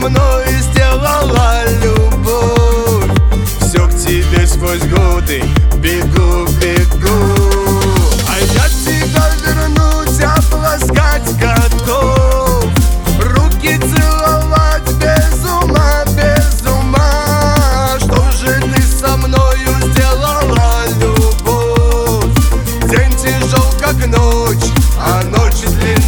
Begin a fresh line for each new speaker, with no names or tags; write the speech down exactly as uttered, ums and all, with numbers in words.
мной сделала любовь. Все к тебе сквозь годы бегу, бегу. А я тебя вернуть, обласкать готов, руки целовать без ума, без ума. Что же ты со мною сделала, любовь? День тяжел, как ночь, а ночь длинна.